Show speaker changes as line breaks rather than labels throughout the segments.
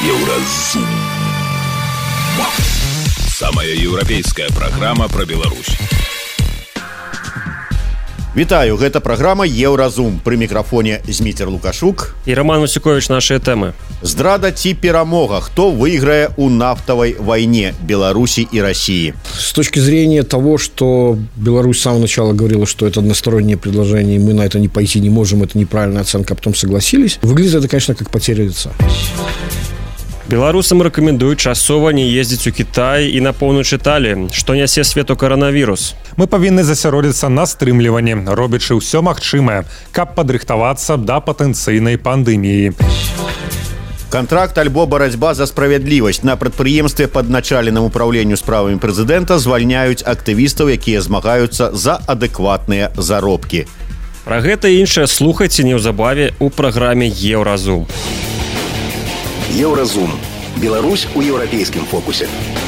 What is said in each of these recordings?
Еўразум. Самая еўрапейская праграма пра Беларусь.
Вітаю, гэта праграма Еўразум. Пры мікрафоне Зміцер Лукашук
і Роман Васюкович. Нашыя тэмы:
здрада ці перамога? Хто выйграе ў нафтовой войне Беларуси и России?
С точки зрения того, что Беларусь с самого начала говорила, что это одностороннее предложение, и мы на это не пойти не можем, это неправильная оценка, а потом согласились, выглядит это, конечно, как потеря лица.
Беларусам рэкамендуюць часова не ездзіць у Кітай і на поўнач Італіі, што нясе свету каранавірус.
Мы павінны засяродзіцца на стрымліванні, робячы ўсё магчымае, каб падрыхтавацца да патэнцыйнай пандэміі.
Контракт альбо барацьба за справядлівасць. На прадпрыемстве пад началеным управленню справамі прэзідэнта звальняюць актывістаў, якія змагаюцца за адэкватныя заробкі.
Пра гэта і іншае слухайце неўзабаве ў праграме Еўразум.
Еўразум. Беларусь у еўрапейскім фокусе.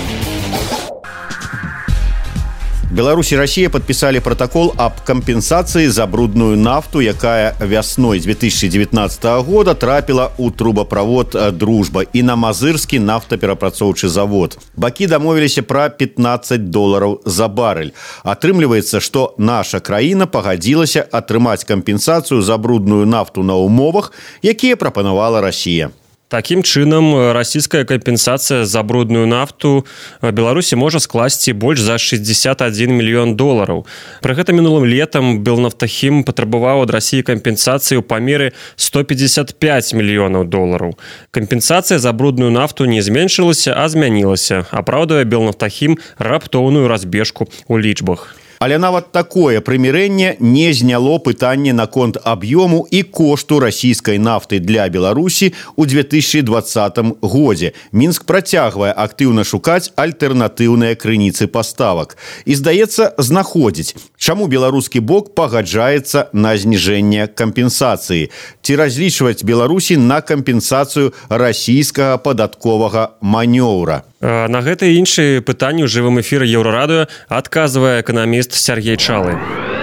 Беларусь и Россия подписали протокол об компенсации за брудную нафту, якая весной 2019 года трапила у трубопровод «Дружба» и на Мазырский нафтаперапрацоўчы завод. Бакі дамовіліся про $15 за баррель. Атрымліваецца, что наша краіна пагадзілася атрымаць компенсацию за брудную нафту на умовах, якія прапанавала Россия.
Такім чынам, расійская кампенсацыя за брудную нафту Беларусі можа скласці больш за $61 мільён. Пры гэтым мінулым летам Белнафтахім патрабаваў ад Расіі кампенсацыі ў памеры $155 мільёнаў. Кампенсацыя за брудную нафту не зменшылася, а змянілася, апраўдвае Белнафтахім раптоўную разбежку ў лічбах.
Але нават такое прымірэнне не зняло пытанне наконт аб'ёму і кошту расійскай нафты для Беларусі ў 2020 годзе. Мінск працягвае актыўна шукаць альтэрнатыўныя крыніцы паставак. І, здаецца, знаходзіць, чаму беларускі бок пагаджаецца на зніжэнне кампенсацыі. Ці разлічваць Беларусі на кампенсацыю расійскага падатковага манёўра.
На гэта і іншыя пытанні ў жывым эфіры Еўрарадыё адказвае эканаміст Сергей Чалы.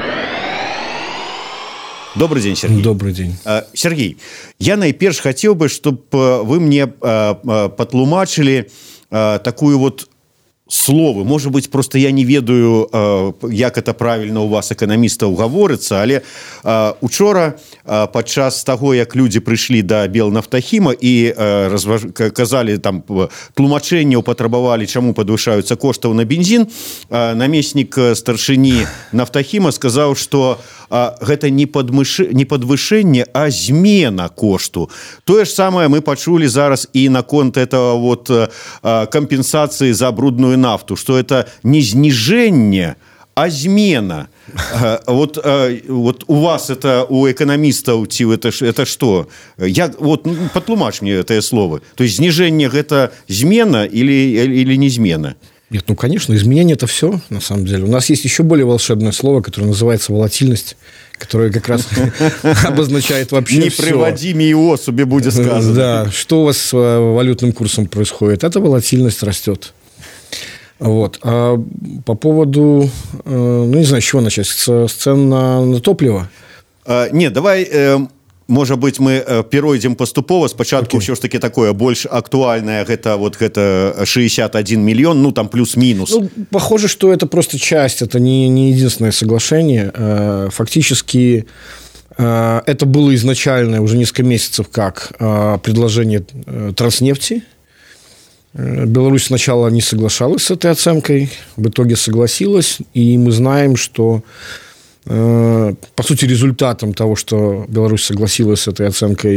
Добрый день, Сергей.
Добрый день.
Сергей, я найперш хотел бы, чтобы вы мне патлумачылі такую вот словы. Может быть, просто я не ведаю, як это правильно у вас, эканамістаў, гаворыцца, але учора падчас таго, як людзі прыйшлі да Белнафтахіма і казалі, там, тлумачэнняў патрабавалі, чаму падвышаюцца коштаў на бензін, намеснік старшыні Нафтахіма сказаў, што гэта не падвышэнне, а змена кошту. Тое ж самае мы пачулі зараз і наконт этого вот кампенсацыі за брудную нафту, что это не снижение, а змена. Вот у вас это, у экономистов, это что? Вот патлумач мне это слово. То есть снижение это змена или не змена?
Нет, ну, конечно, изменение – это все, на самом деле. У нас есть еще более волшебное слово, которое называется волатильность, которое как раз обозначает вообще все.
Неприводимые особи будет сказано.
Да, что у вас с валютным курсом происходит? Это волатильность растет. Вот. А по поводу, ну, не знаю, с чего начать, с цен на топливо?
Нет, давай... Может быть, мы перейдем поступово. Спочатку все ж таки такое больше актуальное, это 61 миллион, ну там плюс-минус.
Ну, похоже, что это просто часть, это не единственное соглашение. Фактически это было изначально уже несколько месяцев как предложение Транснефти. Беларусь сначала не соглашалась с этой оценкой, в итоге согласилась, и мы знаем, что по сути, результатом того, что Беларусь согласилась с этой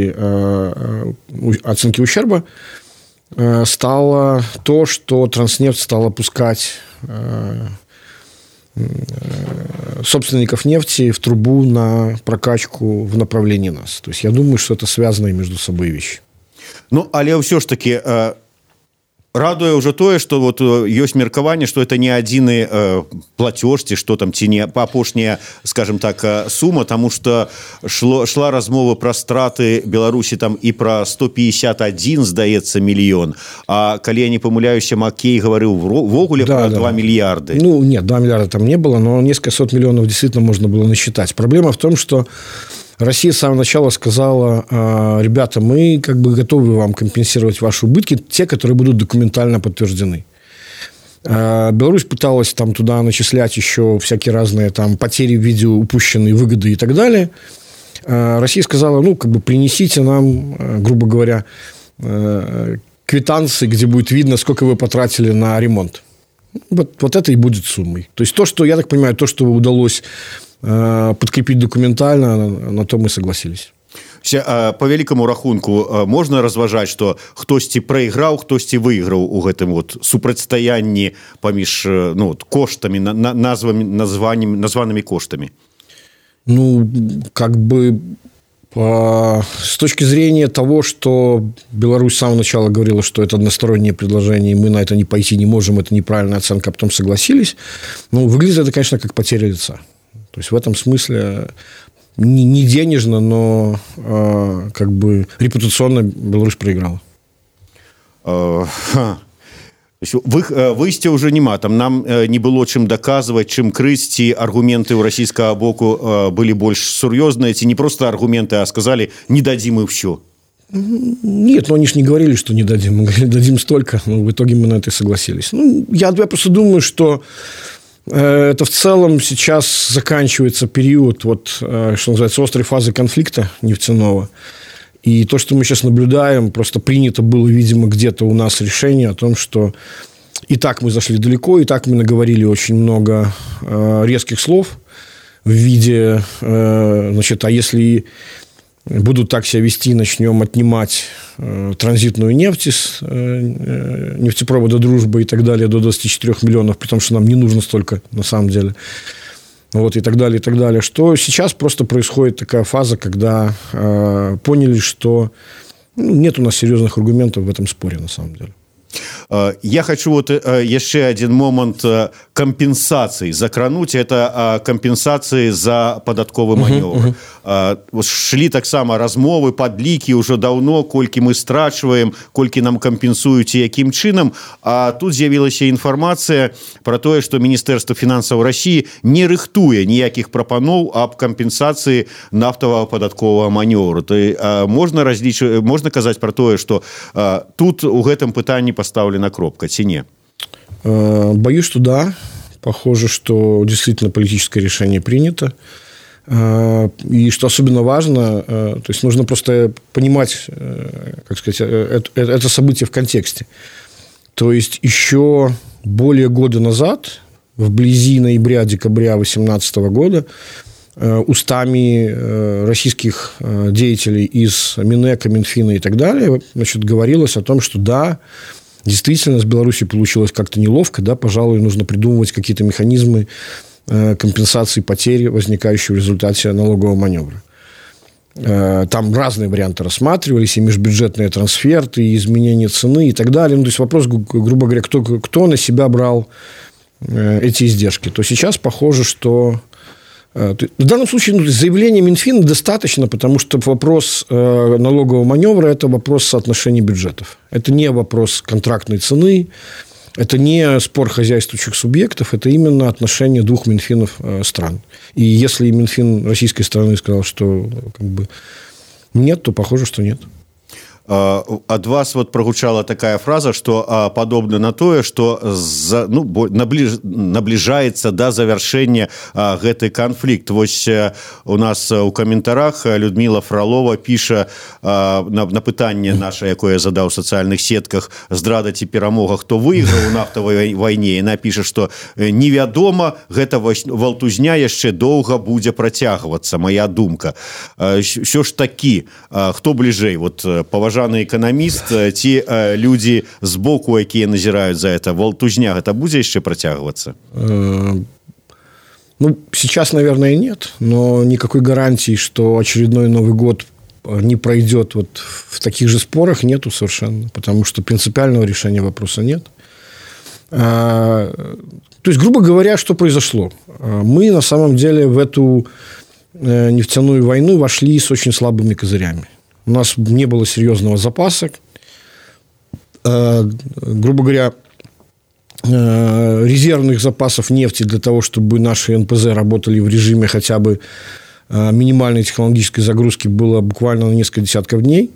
оценки ущерба, стало то, что Транснефть стал опускать собственников нефти в трубу на прокачку в направлении нас. То есть, я думаю, что это связанные между собой вещи.
Ну, але все ж таки... Радуе уже тое, што вот ёсць меркаванне, што это не адзіны платёж, ці што там, ці не апошняя, скажем так, сума, таму што шла размова пра страты Беларусі там і пра 151, здаецца, мільён. А калі я не памыляюся, Маккей гаварыў ввогуле пра 2 миллиарда.
Ну, нет, 2 миллиарда там не было, но несколько сот миллионов действительно можно было насчитать. Проблема в том, что Россия с самого начала сказала: ребята, мы как бы готовы вам компенсировать ваши убытки, те, которые будут документально подтверждены. Беларусь пыталась там туда начислять еще всякие разные там потери в виде упущенной выгоды и так далее. Россия сказала: ну, как бы принесите нам, грубо говоря, квитанции, где будет видно, сколько вы потратили на ремонт. Вот это и будет суммой. То есть то, что, я так понимаю, то, что удалось подкрепить документально, на то мы согласились.
По вялікаму рахунку можна разважаць, што хтосьці прайграў, хтосьці выйграў у гэтым вот супрацьстаянні паміж коштамі, названымі коштамі?
Ну, как бы с точки зрения того, что Беларусь с самого начала говорила, что это одностороннее предложение, и мы на это не пойти не можем, это неправильная оценка, а потом согласились, ну, выглядит это, конечно, как потеря лица. То есть в этом смысле не денежно, но как бы репутационно Беларусь проиграла.
Выйсця ўжо няма, там нам не было чым даказваць, чым крыць, ці аргументы ў расійскага боку былі больш сур'ёзныя, ці не просто аргументы, а сказали: не дадим и все.
Нет, ну они же не говорили, что не дадим, мы говорили: дадим столько, но в итоге мы на это согласились. Ну, я просто думаю, что это в целом сейчас заканчивается период, вот, что называется, острой фазы конфликта нефтяного. И то, что мы сейчас наблюдаем, просто принято было, видимо, где-то у нас решение о том, что и так мы зашли далеко, и так мы наговорили очень много резких слов в виде, значит, а если будут так себя вести, начнем отнимать транзитную нефть из нефтепровода «Дружба» и так далее до 24 миллионов, при том, что нам не нужно столько на самом деле. Вот, и так далее, что сейчас просто происходит такая фаза, когда поняли, что нет у нас серьезных аргументов в этом споре на самом деле.
Я хочу вот еще один момент компенсации закрануть. Это компенсации за податковый маневр. Шли таксама размовы, подлики уже давно, колькі мы страчваем, колькі нам компенсуюць і якім чынам. А тут з'явілася інфармацыя про тое, што Міністэрства фінансаў России не рыхтуе ніякіх прапаноў аб кампенсацыі нафтавага падатковага маневру. Можна казаць про тое, што тут у гэтым пытанні поставлена кропка, ці не?
Боюсь, что да. Похоже, что действительно политическое решение принято. И что особенно важно, то есть нужно просто понимать, как сказать, это событие в контексте. То есть еще более года назад, вблизи ноября-декабря 2018 года, устами российских деятелей из Минэка, Минфина и так далее, значит, говорилось о том, что да, действительно, с Беларусью получилось как-то неловко, да, пожалуй, нужно придумывать какие-то механизмы компенсации потерь, возникающих в результате налогового маневра. Там разные варианты рассматривались, и межбюджетные трансферты, и изменение цены, и так далее. Ну, то есть вопрос, грубо говоря, кто на себя брал эти издержки. То сейчас похоже, что в данном случае заявления Минфина достаточно, потому что вопрос налогового маневра – это вопрос соотношения бюджетов. Это не вопрос контрактной цены, это не спор хозяйствующих субъектов, это именно отношения двух Минфинов стран. И если Минфин российской стороны сказал, что как бы нет, то похоже, что нет.
Ад вас вот прогучала такая фраза, что подобно на тое, что наближаецца да завяршэння гэты канфлікт. Вось у нас у каментарах Людмила Фролова піша на пытанне наше, якое задаў у сацыяльных сетках: здрада ці перамога, хто выйграў у нафтавай вайне. Яна піша, што невядома, гэта валтузня яшчэ доўга будзе працягвацца, моя думка. Ўсё ж такі, хто бліжэй, вот паважаны экономист, ці люди сбоку, якія назирают за это, валтузня, это будет еще протягиваться?
Ну, сейчас, наверное, нет, но никакой гарантии, что очередной Новый год не пройдет вот в таких же спорах, нету совершенно, потому что принципиального решения вопроса нет. То есть, грубо говоря, что произошло? Мы, на самом деле, в эту нефтяную войну вошли с очень слабыми козырями. У нас не было серьезного запаса. Грубо говоря, резервных запасов нефти для того, чтобы наши НПЗ работали в режиме хотя бы минимальной технологической загрузки было буквально на несколько десятков дней.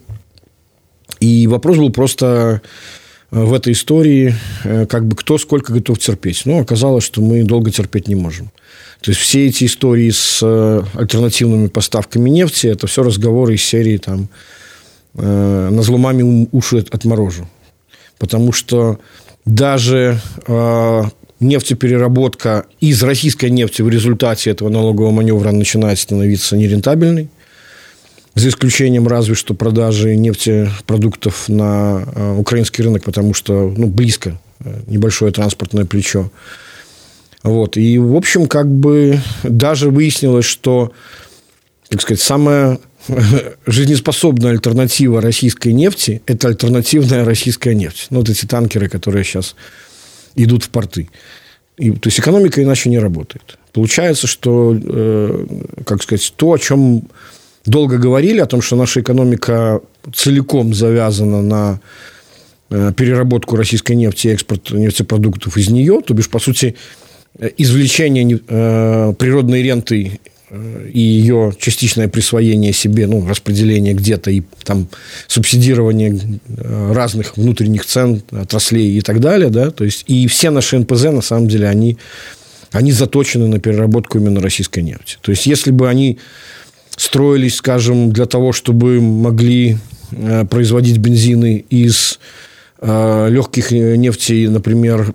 И вопрос был просто в этой истории, как бы кто сколько готов терпеть. Но оказалось, что мы долго терпеть не можем. То есть все эти истории с альтернативными поставками нефти, это все разговоры из серии там «назло маме уши отморожу». Потому что даже нефтепереработка из российской нефти в результате этого налогового маневра начинает становиться нерентабельной. За исключением разве что продажи нефтепродуктов на украинский рынок, потому что близко небольшое транспортное плечо. Вот. И, в общем, как бы даже выяснилось, что, так сказать, самая жизнеспособная альтернатива российской нефти – это альтернативная российская нефть. Вот эти танкеры, которые сейчас идут в порты. То есть экономика иначе не работает. Получается, что, как сказать, то, о чем долго говорили, о том, что наша экономика целиком завязана на переработку российской нефти и экспорт нефтепродуктов из нее, то бишь, по сути, извлечение природной ренты и ее частичное присвоение себе, распределение где-то и там субсидирование разных внутренних цен, отраслей и так далее, да, то есть и все наши НПЗ, на самом деле, они заточены на переработку именно российской нефти. То есть, если бы они строились, скажем, для того, чтобы могли производить бензины из легких нефтей, например,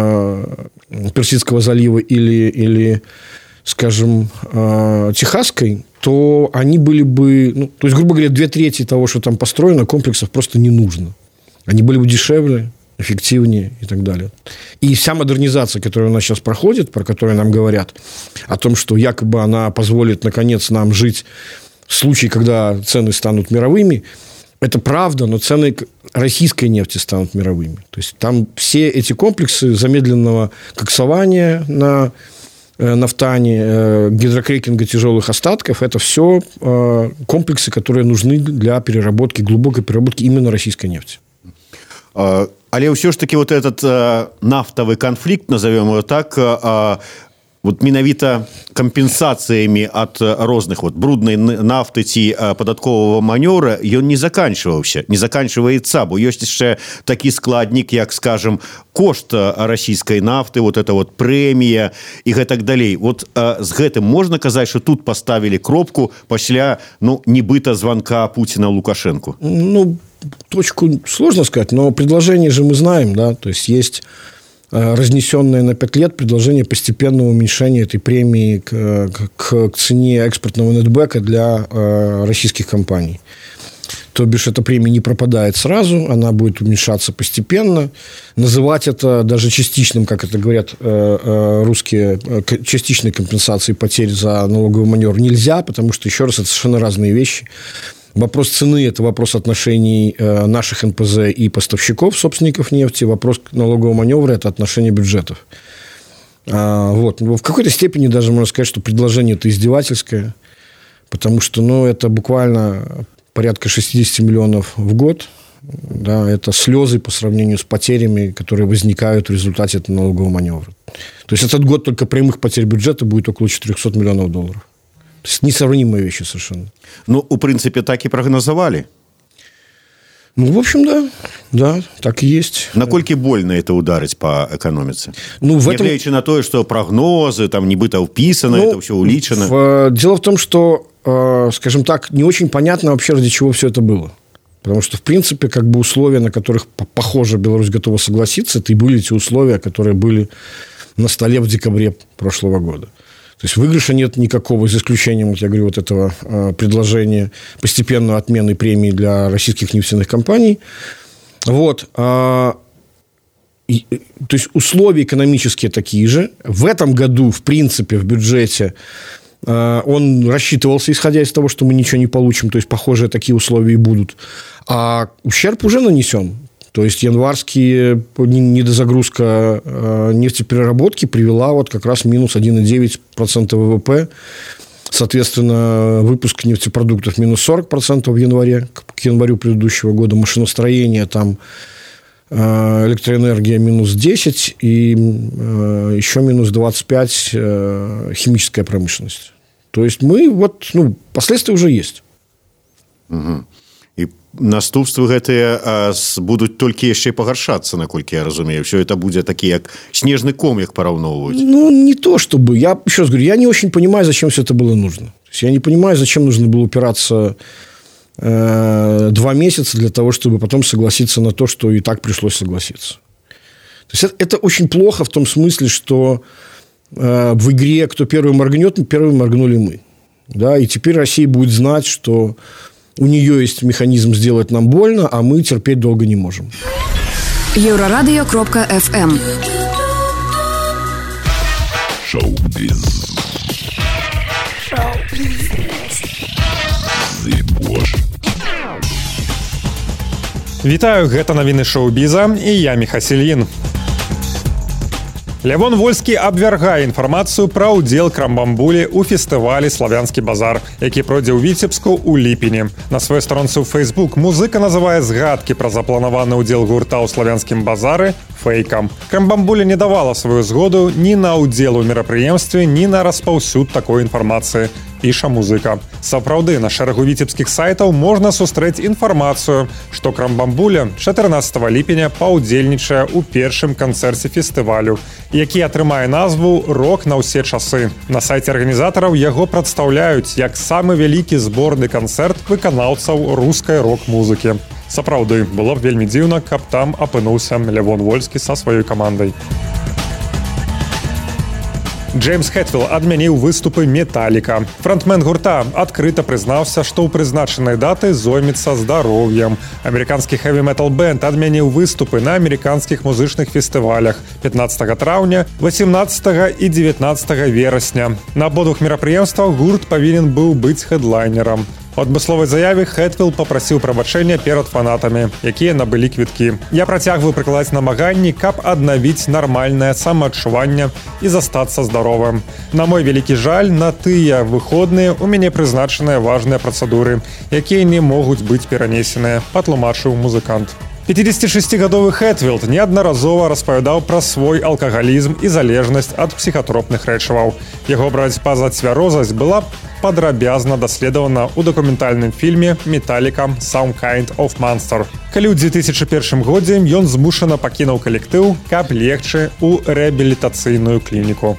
Персидского залива или скажем, Техасской, то они были бы... то есть, грубо говоря, 2/3 того, что там построено, комплексов просто не нужно. Они были бы дешевле, эффективнее и так далее. И вся модернизация, которая у нас сейчас проходит, про которую нам говорят, о том, что якобы она позволит, наконец, нам жить в случае, когда цены станут мировыми, это правда, но цены российской нефти станут мировыми. То есть, там все эти комплексы замедленного коксования на нафтане, гидрокрекинга тяжелых остатков, это все комплексы, которые нужны для переработки, глубокой переработки именно российской нефти.
Але ўсё ж таки вот этот нафтовый конфликт, назовем его так, вот менавіта кампенсацыямі ад розных бруднай нафты ці падатковага манёвра ён не заканчиваецца, бо ёсць яшчэ такі складнік, як, скажем, кошт расійскай нафты, вот это вот прэмія і гэтак далей. Вот з гэтым можна казаць, что тут поставілі кропку пасля нібыта звонка Путина Лукашенко?
Точку сложно сказать, но предложение же мы знаем, да, то есть разнесенное на 5 лет предложение постепенного уменьшения этой премии к цене экспортного нетбэка для российских компаний. То бишь, эта премия не пропадает сразу, она будет уменьшаться постепенно. Называть это даже частичным, как это говорят русские, частичной компенсацией потерь за налоговый маневр нельзя, потому что, еще раз, это совершенно разные вещи. Вопрос цены – это вопрос отношений наших НПЗ и поставщиков, собственников нефти. Вопрос налогового маневра – это отношение бюджетов. В какой-то степени даже можно сказать, что предложение это издевательское, потому что это буквально порядка 60 миллионов в год. Да, это слезы по сравнению с потерями, которые возникают в результате этого налогового маневра. То есть этот год только прямых потерь бюджета будет около 400 миллионов долларов. То есть несравнимые вещи совершенно.
У принципе, так и прогнозовали.
В общем, да, так и есть.
Наколькі больно это ударить по экономице?
Нягледзячы
на то, что прогнозы, там нібыта вписано, это все уличено.
Дело в том, что, скажем так, не очень понятно вообще, ради чего все это было. Потому что, в принципе, как бы условия, на которых, похоже, Беларусь готова согласиться, это и были те условия, которые были на столе в декабре прошлого года. То есть выигрыша нет никакого, за исключением, я говорю, вот этого предложения постепенной отмены премии для российских нефтяных компаний. То есть условия экономические такие же. В этом году, в принципе, в бюджете он рассчитывался, исходя из того, что мы ничего не получим. То есть похожие такие условия и будут. А ущерб уже нанесен. То есть январская недозагрузка нефтепереработки привела как раз минус 1,9% ВВП. Соответственно, выпуск нефтепродуктов минус 40% в январе, к январю предыдущего года. Машиностроение, там электроэнергия минус 10 и еще минус 25 химическая промышленность. То есть мы вот, последствия уже есть.
Угу. І наступствы гэтыя будуць толькі яшчэ пагаршацца, наколькі я разумею. Все это будзе такі, як снежны ком, як параўноўваюць.
Не то чтобы. Я еще раз говорю, я не очень понимаю, зачем все это было нужно. То есть я не понимаю, зачем нужно было упираться 2 месяца для того, чтобы потом согласиться на то, что и так пришлось согласиться. То есть это очень плохо в том смысле, что в игре кто первый моргнет, первым моргнули мы. Да? И теперь Россия будет знать, что у нее есть механизм сделать нам больно, а мы терпеть долго не можем.
Еврорадио.FM.
Шоу-биз.
Вітаю, гэта навіны шоу-біза і я Михасильін. Лявон Вольскі абвяргае інфармацыю пра ўдзел Крамбамбулі ў фестывалі «Славянскі базар», які пройдзе ў Віцебску ў ліпені. На сваёй старонцы ў Facebook музыка называе згадкі пра запланаваны ўдзел гурта ў «Славянскім базары» фэйкам. Крамбамбуля не давала сваю згоду ні на ўдзел у мерапрыемстве, ні на распаўсюд такой інфармацыі. Піша музыка. Сапраўды, на шэрагу віцебскіх сайтаў можна сустрэць інфармацыю, што Крамбамбуля 14 ліпеня паўдзельнічае ў першым канцэрце фестывалю, які атрымае назву «Рок на ўсе часы». На сайце арганізатараў яго прадстаўляюць як самы вялікі зборны канцэрт выканаўцаў рускай рок-музыкі. Сапраўды, было б вельмі дзіўна, каб там апынуўся Лявон Вольскі са сваёй камандай. Джеймс Хэтфілл адмяніў выступы «Металіка». Фронтмен гурта адкрыта прызнаўся, што ў прызначанай даты зоймецца здароўем. Амерыканскі хэві-метал бэнд адмяніў выступы на амерыканскіх музычных фестывалях 15 траўня, 18 і 19 верасня. На абодвух мерапрыемствах гурт павінен быў быць хэдлайнерам. У адмысловай заяве Хэтфілл папрасіў прабачэння перад фанатамі, якія набылі квіткі. Я працягваю прыкладаць намаганні, каб аднавіць нармальнае самаадчуванне і застацца здаровым. На мой вялікі жаль, на тыя выходныя у мяне прызначаныя важныя працэдуры, якія не могуць быць перанесеныя, патлумачыў музыкант. 56-гадовы Хэтфілл неаднаразова распавядаў пра свой алкагалізм і залежнасць ад псіхатропных рэчываў. Яго барацьба за цвярозасць была падрабязна даследавана ў дакументальным фільме «Металіка. Some Kind of Monster». Калі ў 2001 годзе ён змушана пакінуў калектыў, каб легчы ў рэабілітацыйную клініку.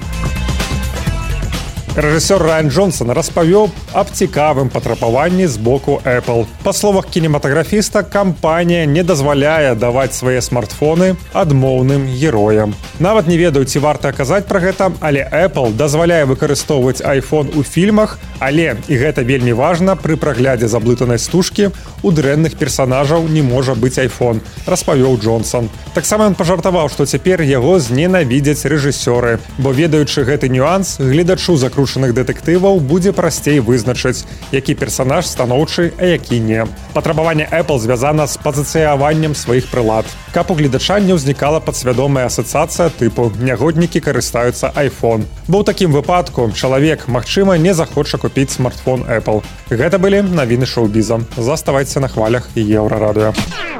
Рэжысёр Райан Джонсон распавёў аб цікавым патрабаванні з боку Apple. Па словах кінематаграфіста, кампанія не дазваляе даваць свае смартфоны адмоўным героям. Нават не ведаю, ці варта казаць пра гэта, але Apple дазваляе выкарыстоўваць iPhone у фільмах, але, і гэта вельмі важна, пры праглядзе заблытанай стужкі у дрэнных персанажаў не можа быць iPhone, распавёў Джонсон. Таксама ён пажартаваў, што цяпер яго зненавідзяць рэжысёры, бо ведаючы гэты нюанс, гледачу закручаных дэтэктываў будзе прасцей вызначыць, які персанаж станоўчы, а які не. Патрабаванне Apple звязана з пазіцыяваннем сваіх прылад. Каб у гледача не ўзнікала падсвядомая асацыяцыя тыпу «нягоднікі карыстаюцца iPhone». Бо ў такім выпадку чалавек, магчыма, не захоча купіць смартфон Apple. Гэта былі навіны шоу-біза. Заставайцеся на хвалях Еўрарадыё.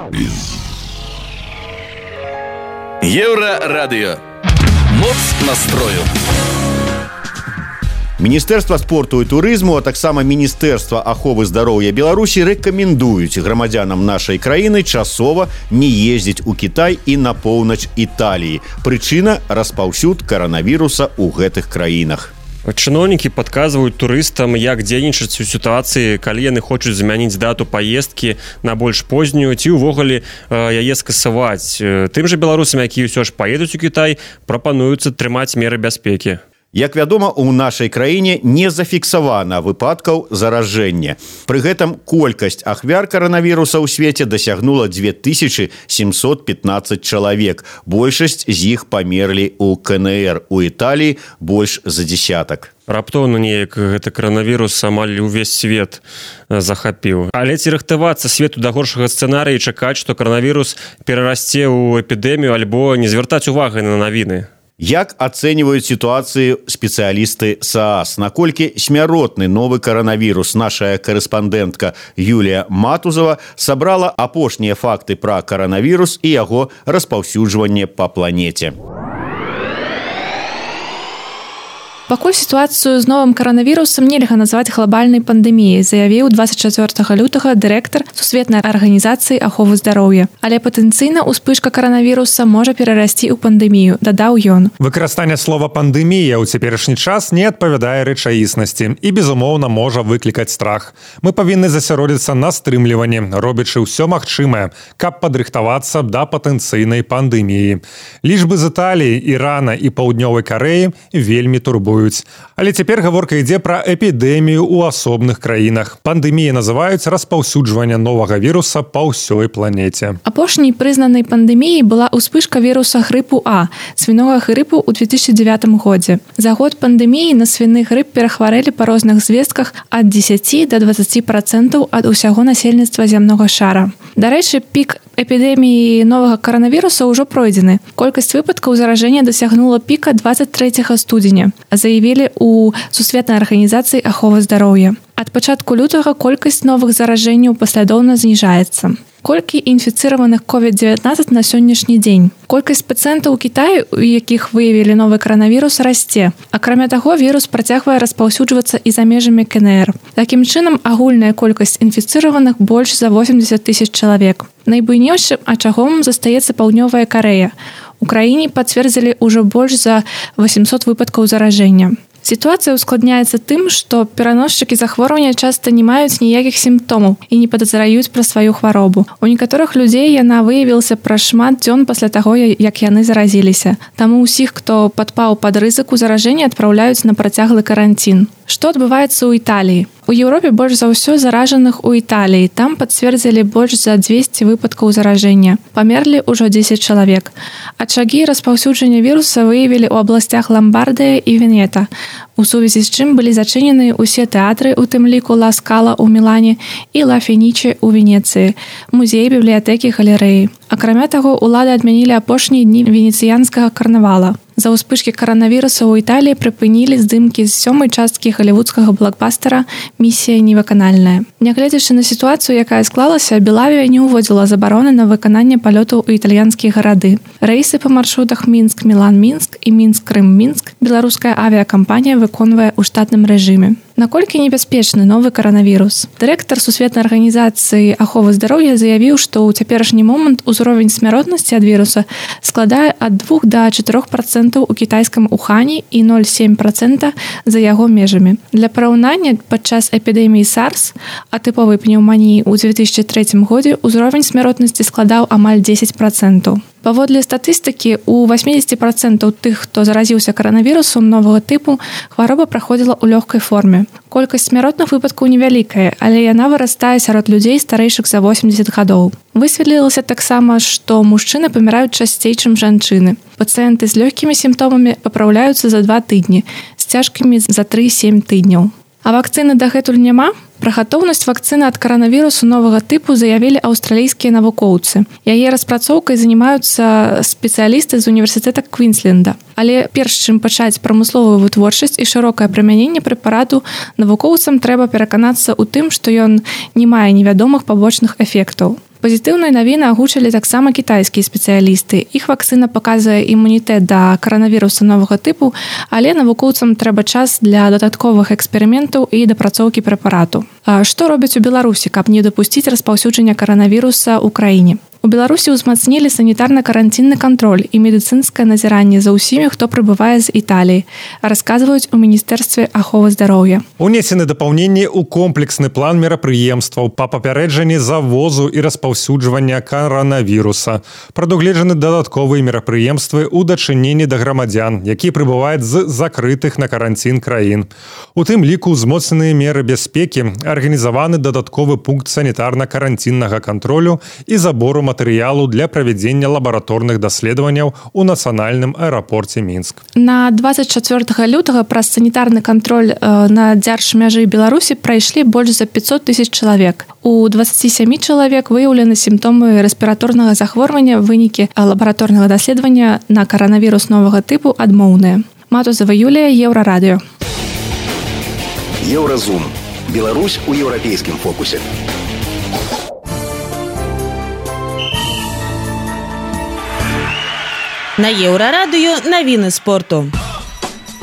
Еўрарадыё. Моц настрою.
Міністэрства спорту і турызму, а таксама Міністэрства аховы здароўя Беларусі рэкамендуюць грамадзянам нашай краіны часова не ездзіць у Кітай і на поўнач Італіі. Прычына – распаўсюд каранавіруса ў гэтых краінах.
Чыноўнікі падказваюць турыстам, як дзейнічаць у сітуацыі, калі яны хочуць замяніць дату паездкі на больш познюю ці ўвогуле яе скасаваць. Тым жа беларусам, якія ўсё ж паедуць у Кітай, прапануюцца трымаць меры бяспекі.
Як вядома, у нашай краіне не зафіксавана выпадкаў заражэння. Пры гэтым колькасць ахвяр каранавіруса ў свеце дасягнула 2715 чалавек. Большасць з іх памерлі ў КНР. У Італіі больш за дзесятак.
Раптоўна неяк гэты каранавірус амаль увесь свет захапіў. Але ці рыхтавацца свету да горшага сцэнарыі і чакаць, што каранавірус перарасце ў эпідэмію альбо не звяртаць увагы на навіны?
Як ацэньваюць сітуацыю спецыялісты СААС? Наколькі смяротны новы каранавірус? Наша корэспандэнтка Юлія Матузова сабрала апошнія факты пра каранавірус і яго распаўсюджванне па планеце.
Пакуль сітуацыю з новым каранавірусам нельга назваць глобальнай пандэміяй, заявіў 24 лютага дырэктар Сусветнай арганізацыі аховы здароўя. Але патэнцыйна ўспышка каранавіруса можа перарасці ў пандэмію, дадаў ён.
Выкарыстанне слова пандэмія ў цяперашні час не адпавядае рэчаіснасці і, безумоўна, можа выклікаць страх. Мы павінны засяродзіцца на стрымліванні, робячы ўсё магчымае, каб падрыхтавацца да патэнцыйнай пандэміі. Лічбы з Італіі, Ірана і Паўднёвай Карэі вельмі турбуюць. Але цяпер гаворка ідзе пра эпідэмію ў асобных краінах. Пандэміі называюць распаўсюджванне новага віруса па ўсёй планеце.
Апошняй прызнанай пандэміяй была ўспышка віруса грыпу А, свінога грыпу ў 2009 годзе. За год пандэміі на свіны грып перахварэлі па розных звестках ад 10 до 20% ад усяго насельніцтва зямнога шара. Дарэчы, пік эпідэміі новага каранавіруса ўжо пройдзены. Колькасць выпадкаў заражэння дасягнула піка 23 студзеня, заявілі ў Сусветнай арганізацыі аховы здароўя. Ад пачатку лютага колькасць новых заражэнняў паслядоўна зніжаецца. Колькі інфіцыраваных COVID-19 на сённяшні дзень? Колькасць пацыентаў у Кітаі, у якіх выявілі новы каранавірус, расце. Акрамя таго, вірус працягвае распаўсюджвацца і за межамі КНР. Такім чынам, агульная колькасць інфіцыраваных больш за 80 тысяч чалавек. Найбуйнейшым ачагом застаецца Паўднёвая Карэя. У краіне пацвердзілі ўжо больш за 800 выпадкаў заражэння. Сітуацыя ускладняецца тым, што пераносчыкі захворвання часта не маюць ніякіх сімптомаў і не падазраюць пра сваю хваробу. У некаторых людзей яна выявілася праз шмат дзён пасля таго, як яны заразіліся. Таму ўсіх, хто падпаў пад рызыку заражэння, адпраўляюць на працяглы каранцін. Што адбываецца ў Італіі? У Еўропе больш за ўсё заражаных у Італіі. Там пацвердзілі больш за 200 выпадкаў заражэння. Памерлі ўжо 10 чалавек. Ачагі распаўсюджання віруса выявілі ў абласцях Ламбардыя і Венета. У сувязі з чым былі зачынены ўсе тэатры, у тым ліку Ла Скала ў Мілане і Ла Феніче ў Венецыі, музеі, бібліятэкі, галерэі. Акрамя таго, улады адмянілі апошнія дні венецыянскага карнавала. За ўспышкі каранавіруса ў Італіі прыпынілі здымкі з 7-й часткі галівудскага блокбастера «Місія невыканальная». Нягледзячы на сітуацыю, якая склалася, Белавія не ўводзіла забароны на выкананне палётаў у італьянскія гарады. Рэйсы па маршрутах Мінск, Мілан, Мінск і Мінск, Крым, Мінск беларуская авіякампанія выконвае ў штатным рэжыме. Наколькі небяспечны новы каранавірус? Дырэктар Сусветнай арганізацыі аховы здароўя заявіў, што ў цяперашні момант узровень смяротнасці ад віруса складае ад 2 до 4% у кітайскім Ухані і 0,7% за яго межамі. Для параўнання, падчас эпідэміі SARS, атыповай пнеўманіі ў 2003 годзе узровень смяротнасці складаў амаль 10%. Паводле статыстыкі, у 80% тых, хто заразіўся каранавірусам новага тыпу, хвароба праходзіла ў лёгкай форме. Колькасць смяротных выпадкаў невялікая, але яна вырастае сярод людзей старэйшых за 80 гадоў. Высветлілася таксама, што мужчыны паміраюць часцей, чым жанчыны. Пацыенты з лёгкімі сімптомамі папраўляюцца за 2 тыдні, з цяжкімі за 3-7 тыдняў. А вакцыны дагэтуль няма? Пра гатоўнасць вакцыны ад каранавірусу новага тыпу заявілі аўстралійскія навукоўцы. Яе распрацоўкай занімаюцца спецыялісты з універсітэта Квінсленда. Але перш чым пачаць прамысловую вытворчасць і шырокае прымяненне прэпарату, навукоўцам трэба пераканацца ў тым, што ён не мае невядомых пабочных эфектаў. Пазітыўныя навіны агучылі таксама кітайскія спецыялісты. Іх вакцына паказвае імунітэт да каранавіруса новага тыпу, але навукоўцам трэба час для дадатковых эксперыментаў і дапрацоўкі прэпарату. Што робяць у Беларусі, каб не дапусціць распаўсюджання каранавіруса ў краіне? У Беларусі ўзмацнілі санітарна-каранцінны кантроль і медыцынскае назіранне за ўсімі, хто прыбывае з Італіі, расказваюць у Міністэрстве аховы здароўя.
Унесены дапаўненні ў комплексны план мерапрыемстваў па папярэджанні завозу і распаўсюджвання каранавіруса. Прадугледжаны дадатковыя мерапрыемствы ў дачыненні да грамадзян, якія прыбываюць з закрытых на каранцін краін. У тым ліку ўзмоцненыя меры бяспекі, арганізаваны дадатковы пункт санітарна-каранціннага кантролю і забору матэрыялу для правядзення лабараторных даследаванняў у нацыянальным аэрапорце Мінск.
На 24 лютага праз санітарны кантроль на дзяржмяжы Беларусі прайшлі больш за 500 тысяч чалавек. У 27 чалавек выяўлены сімптомы рэспіраторнага захворвання, вынікі лабараторнага даследавання на каранавірус новага тыпу адмоўныя. Матузава Юлія, Еўрарадыё.
Еўразум. Беларусь у еўрапейскім фокусе.
На Еўрарадыё навіны спорту.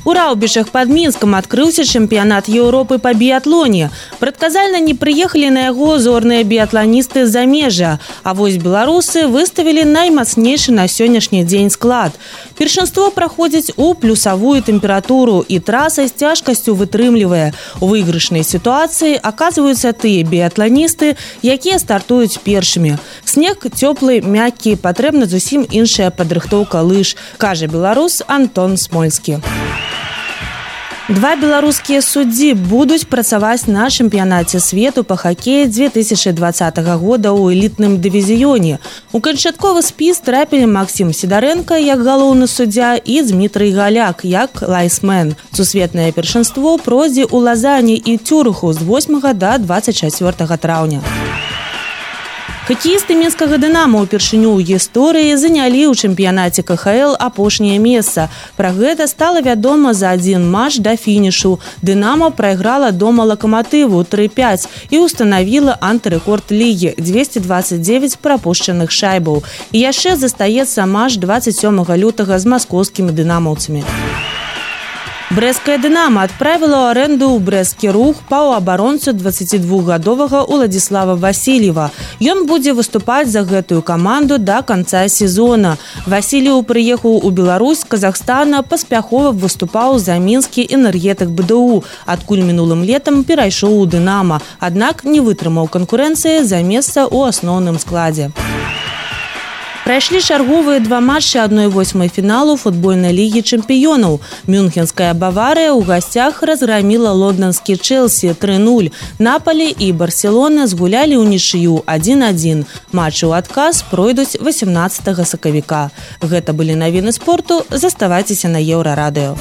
У Раўбішах пад Мінскам адкрыўся чэмпіянат Еўропы па біятлоне. Прадказальна не прыехалі на яго зорныя біятланісты з замежжа, а вось беларусы выставілі наймацнейшы на сённяшні дзень склад. Першынство праходзіць у плюсавую тэмпературу і траса з цяжкасцю вытрымлівае. У выйгрышнай сітуацыі аказваюцца тыя біятланісты, якія стартуюць першымі. Снег цёплы, мяккі, патрэбна зусім іншая падрыхтоўка лыж, кажа беларус Антон Смольскі. Два беларускія суддзі будуць працаваць на чэмпіянаце свету па хакеі 2020 года ў элітным дывізіёне. У канчатковы спіс трапілі Максім Сідарэнка як галоўны суддзя і Дмітрый Галяк як лайсмен. Сусветнае першынство пройдзе ў Лазані і Цюрыху з 8 да 24 траўня. Хакеісты мінскага «Дынама» ўпершыню ў гісторыі занялі ў чэмпіянаце КХЛ апошняе месца. Пра гэта стала вядома за адзін матч да фінішу. «Дынама» прайграла дома «Лакаматыву» 3-5 і ўстанавіла антырэкорд лігі – 229 прапушчаных шайбаў. І яшчэ застаецца матч 27 лютага з маскоўскімі дынамаўцамі. Брэсцкая «Дынама» адправіла ў арэнду ў брэсцкі рух паўабаронцу 22гадовага Уладзіслава Васильева. Ён будзе выступаць за гэтую каманду да канца сезона. Васильев прыехаў у Беларусь з Казахстана, паспяхова выступаў за мінскі энергетык БДУ, адкуль минулым летам перайшоў у «Дынама», аднак не вытрымаў канкурэнцыі за месца ў асноўным складзе. Прайшлі чарговыя два матчы 1/8 фіналу футбольнай лігі чэмпіёнаў. Мюнхенская «Баварыя» ў гасцях разграміла лонданскі «Чэлсі» 3-0. Напалі і «Барселона» згулялі ўнічыю 1-1. Матчы ў адказ пройдуць 18 сакавіка. Гэта былі навіны спорту. Заставайцеся на Еўрарадыё.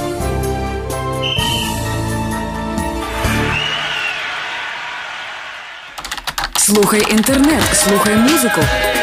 Слухай інтэрнэт, слухай музыку.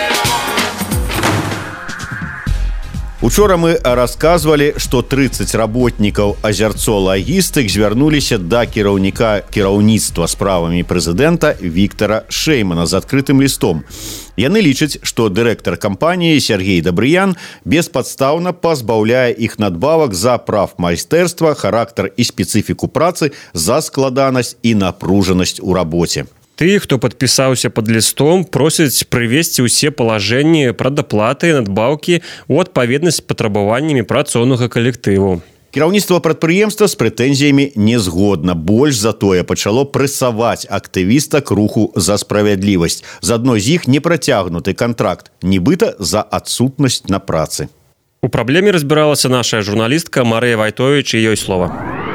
Учора мы рассказывали, что 30 работников Азерцо Логистик звярнуліся да кіраўніцтва справамі прэзідэнта Віктора Шэймана з адкрытым лістом. Яны лічаць, што дырэктар кампаніі Сергей Дабрыян беспадстаўна пазбаўляе іх надбавак за прав майстэрства, характар і спецыфіку працы, за складанасць і напружанасць у рабоце.
Ты, хто падпісаўся пад лістом, просяць прывесці ўсе палажэнні пра даплаты і надбаўкі ў адпаведнасць з патрабаваннямі працоўнага калектыву.
Кіраўніцтва прадпрыемства з прэтэнзіямі не згодна. Больш за тое пачало прэсаваць актывістак руху за справядлівасць. З адной з іх не працягнуты кантракт, нібыта за адсутнасць на працы.
У праблеме разбіралася наша журналістка Марыя Вайтовіч, і ёй слова.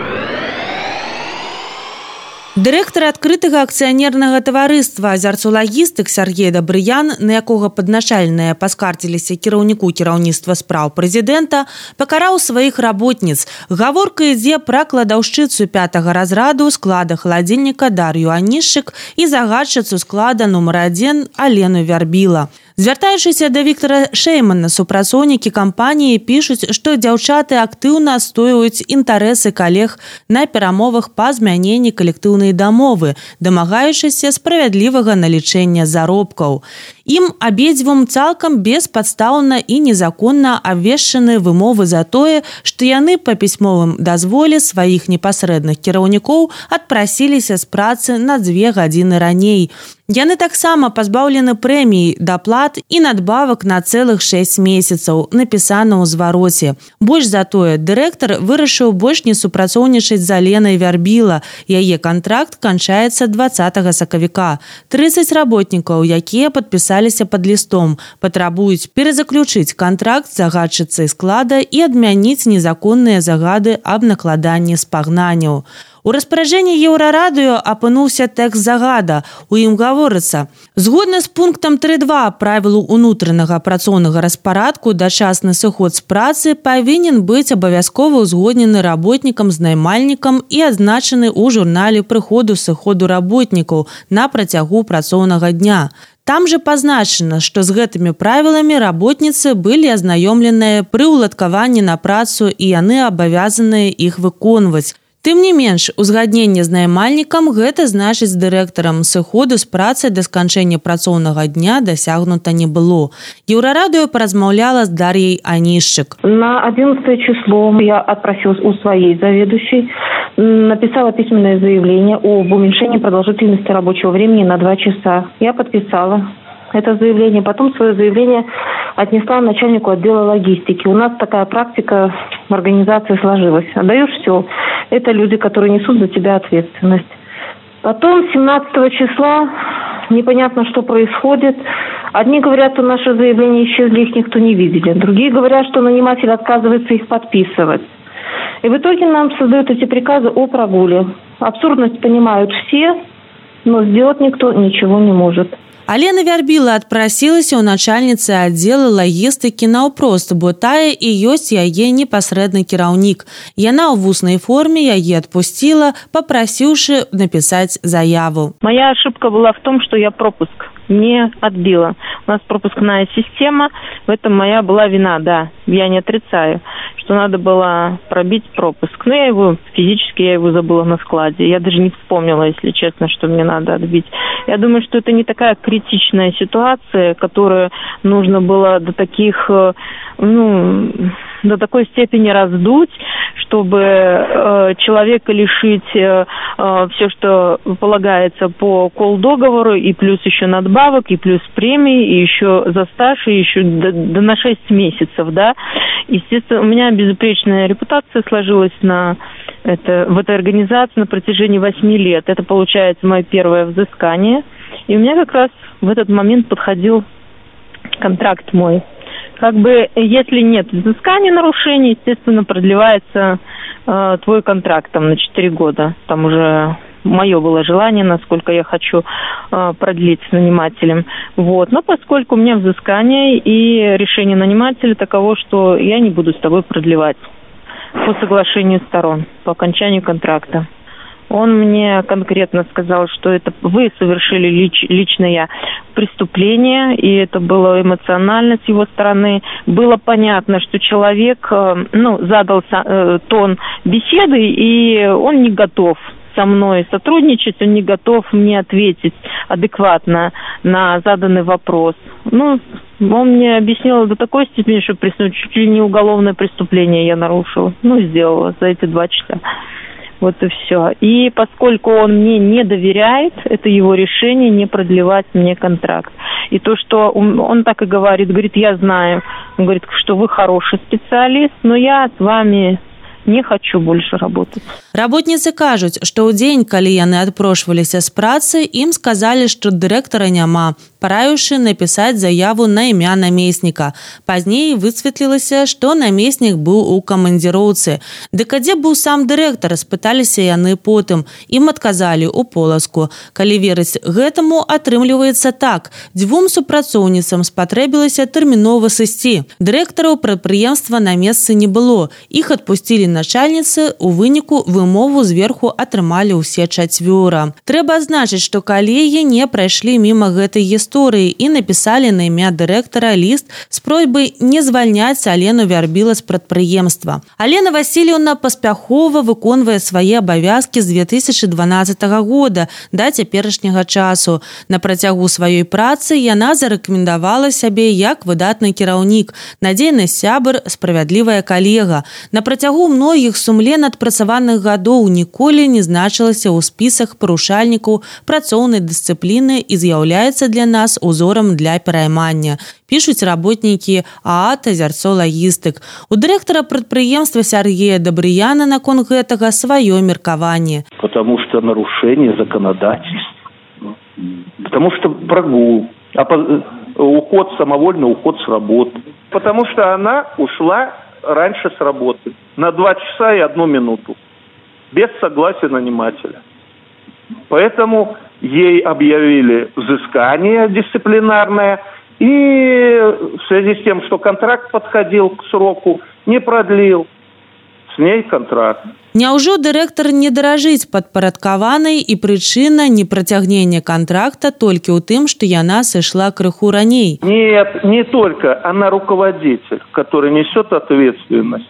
Дырэктар адкрытага акцыянернага таварыства «Азерцо Логистик» Сергей Дабрыян, на якога падначальныя паскардзіліся кіраўніцтва спраў прэзідэнта, пакараў сваіх работніц. Гаворка ідзе пра кладаўшчыцу 5-го разраду склада халадзільніка Дар'ю Анішчык і загадчыцу склада нумар 1 Алену Вярбіла. Звяртаючыся да Віктора Шэймана, супрацоўнікі кампаніі пішуць, што дзяўчаты актыўна адстойваюць інтарэсы калег на перамовах па змяненні калектыўнай дамовы, дамагаючыся справядлівага налічэння заробкаў. Ім абедзвюм цалкам беспадстаўна і незаконна абвешчаны вымовы за тое, што яны па пісьмовым дазволе сваіх непасрэдных кіраўнікоў адпрасіліся з працы на 2 гадзіны раней. Яны таксама пазбаўлены прэміі, даплат і надбавак на цэлых 6 месяцаў, напісана ў звароце. Больш за тое, дырэктар вырашыў больш не супрацоўнічаць з Аленай Вярбіла. Яе кантракт канчаецца 20 сакавіка. 30 работнікаў, якія падпісаліся пад лістом, патрабуюць перазаключыць кантракт з загадчыцай склада і адмяніць незаконныя загады аб накладанні спагнанняў. У распараджэнні Еўрарадыё апынуўся тэкст загада. У ім гаворыцца: згодна з пунктам 3.2 правілу ўнутранага працоўнага распарадку, дачасны сыход з працы павінен быць абавязкова ўзгоднены работнікам з наймальнікам і адзначаны ў журнале прыходу-сыходу работнікаў на працягу працоўнага дня. Там же пазначана, што з гэтымі правіламі работніцы былі азнаёмленыя пры ўладкаванні на працу і яны абавязаныя іх выконваць. Тым не менш, узгадненне з наймальнікам, гэта значыць з дырэктарам сыходу з працы да сканчэння працоўнага дня дасягнута не было. Еўрарадыё паразмаўляла з Дар'яй Анішчык.
На 11 число я отпросилась у своей заведующей, написала письменное заявление об уменьшении продолжительности рабочего времени на 2 часа. Я подписала это заявление, потом свое заявление отнесла начальнику отдела логистики. У нас такая практика в организации сложилась. Отдаешь все, это люди, которые несут за тебя ответственность. Потом 17 числа непонятно, что происходит. Одни говорят, что наши заявления исчезли, их никто не видели. Другие говорят, что наниматель отказывается их подписывать. И в итоге нам создают эти приказы о прогуле. Абсурдность понимают все, но сделать никто ничего не может.
Алена Вярбіла адпрасілася ў начальніцы аддзела лагістыкі наўпрост, бо тая і ёсць яе непасрэдны кіраўнік. Яна ў вуснай форме яе адпусціла, папрасіўшы напісаць заяву.
Моя ошибка была в том, что я пропуск не отбила. У нас пропускная система, в этом моя была вина, да, я не отрицаю, что надо было пробить пропуск. Но я его забыла на складе. Я даже не вспомнила, если честно, что мне надо отбить. Я думаю, что это не такая критичная ситуация, которую нужно было до такой степени раздуть, чтобы человека лишить все, что полагается по колл-договору, и плюс еще надбавок, и плюс премии, и еще за стаж, и еще на 6 месяцев, да. Естественно, у меня безупречная репутация сложилась в этой организации на протяжении 8 лет. Это, получается, мое первое взыскание. И у меня как раз в этот момент подходил контракт мой. Если нет взыскания нарушений, естественно, продлевается твой контракт на 4 года. Там уже мое было желание, насколько я хочу продлить с нанимателем. Но поскольку у меня взыскание и решение нанимателя таково, что я не буду с тобой продлевать по соглашению сторон, по окончанию контракта. Он мне конкретно сказал, что это вы совершили личное преступление, и это было эмоционально с его стороны. Было понятно, что человек задал тон беседы, и он не готов со мной сотрудничать, он не готов мне ответить адекватно на заданный вопрос. Он мне объяснил до такой степени, что чуть ли не уголовное преступление я нарушила. Сделала за эти 2 часа. Вот и все. И поскольку он мне не доверяет, это его решение не продлевать мне контракт. И то, что он так и говорит, я знаю, он говорит, что вы хороший специалист, но я с вами не хочу больше работать.
Работніцы кажуць, што ў дзень, калі яны адпрошваліся з працы, ім сказалі, што дырэктара няма, параіўшы напісаць заяву на імя намесніка. Пазней высветлілася, што намеснік быў у камандзіроўцы. Дык дзе быў сам дырэктар, спыталіся яны потым. Ім адказалі ў поласку. Калі верыць гэтаму, атрымліваецца так. 2 супрацоўніцам спатрэбілася тэрмінова сысці. Дырэктараў прадпрыемства на месцы не было. Іх адпусцілі начальніцы, у выніку вымову зверху атрымалі ўсе 4. Трэба адзначыць, што калегі не прайшлі міма гэтай гісторыі і напісалі на імя дырэктара ліст з просьбай не звальняць Алену Вярбіла з прадпрыемства. Алена Васильевна паспяхова выконвае свае абавязкі з 2012 года да цяперашняга часу. На працягу сваёй працы яна зарэкамендавала сябе як выдатны кіраўнік, надзейны сябар, справядлівая калега. На працягу многіх сумлен адпрацаваных гадоў ніколі не значылася ў спісах парушальнікаў працоўнай дысцыпліны і з'яўляецца для нас узорам для пераймання. Пішуць работнікі ААТ «Азярцо Лагістык». У дырэктара прадпрыемства Сергея Дабрыяна наконт гэтага сваё меркаванне.
Потому что нарушение законодательства. Потому что прогул. Самовольный уход с работы. Потому что она ушла раньше с работы. На 2 часа и 1 минуту. Без согласия нанимателя. Поэтому ей объявили взыскание дисциплинарное. И в связи с тем, что контракт подходил к сроку, не продлил с ней контракт.
Няўжо дырэктар не даражыць падпарадкаванай і прычына непрацягнення контракта толькі ў тым, што яна сышла крыху раней?
Нет, не только. Она руководитель, который несет ответственность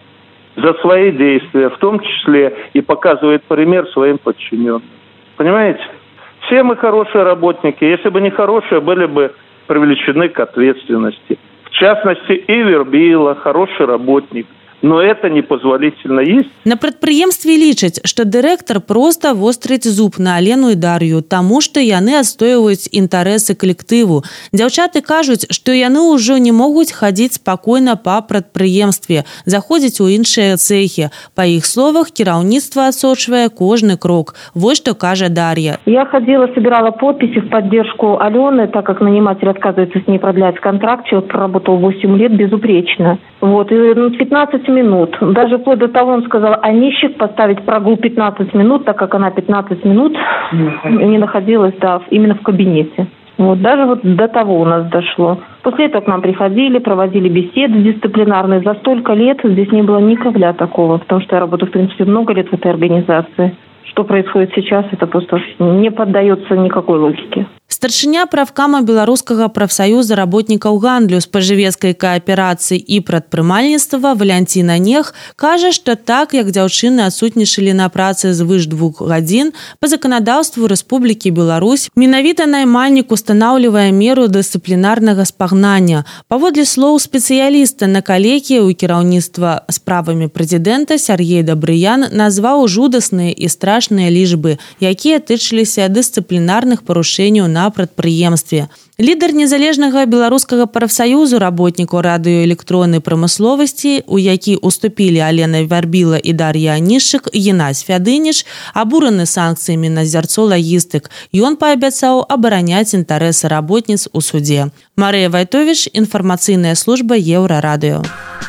за свои действия, в том числе и показывает пример своим подчиненным. Понимаете? Все мы хорошие работники. Если бы не хорошие, были бы привлечены к ответственности. В частности, и Вербила, хороший работник. Но это непозволительно есть.
На прадпрыемстве лічаць, што дырэктар проста вострыць зуб на Алену і Дар'ю, таму што яны адстойваюць інтарэсы калектыву. Дзяўчаты кажуць, што яны ўжо не могуць хадзіць спакойна па прадпрыемстве, заходзіць у іншыя цэхі. Па іх словах, кіраўніцтва адсочвае кожны крок. Вот што кажа Дар'я.
Я ходила, собирала подписи в поддержку Алены, так как наниматель отказывается с ней продлять контракт. Человек проработал 8 лет безупречно. Вот, и 15 минут. Даже вплоть до того он сказал, а нищих поставить прогул 15 минут, так как она 15 минут не находилась именно в кабинете. Вот, даже вот до того у нас дошло. После этого к нам приходили, проводили беседы дисциплинарные. За столько лет здесь не было никогда такого, потому что я работаю, в принципе, много лет в этой организации. Что происходит сейчас, это просто не поддается никакой логике.
Старшыня правкама беларускага прафсаюза работнікаў гандлю, спажывецкай кааперацыі і прадпрымальніцтва Валянціна Нех кажа, што так, як дзяўчыны адсутнічалі на працы звыш 2 гадзін, па заканадаўству Рэспублікі Беларусь менавіта наймальнік устанаўлівае меру дысцыплінарнага спагнання. Паводле слоў спецыяліста на калекі ў кіраўніцтва справамі прэзідэнта Сергей Дабрыян назваў жудасныя і страшныя лічбы, якія тычыліся дысцыплінарных парушэнняў на прадпрыемстве. Лідар незалежнага беларускага прафсаюзу работнікаў радыёэлектроннай прамысловасці, у які уступілі Алена Вербіла і Дар'я Анішчык, Геннадзь Фядыніч, абураны санкцыямі на зярцо лагістык. Ён паабяцаў абараняць інтарэсы работніц у судзе. Марыя Вайтовіч, інфармацыйная служба Еўрарадыё.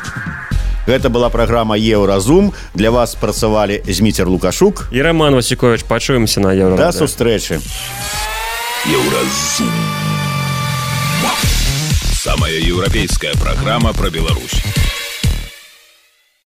Гэта была праграма Еўразум. Для вас працавалі Зміцер Лукашук
і Роман Васікович. Пачуемся на Еўрарадыё.
Да сустрэчы.
Еўразум. Самая еўрапейская программа про Беларусь.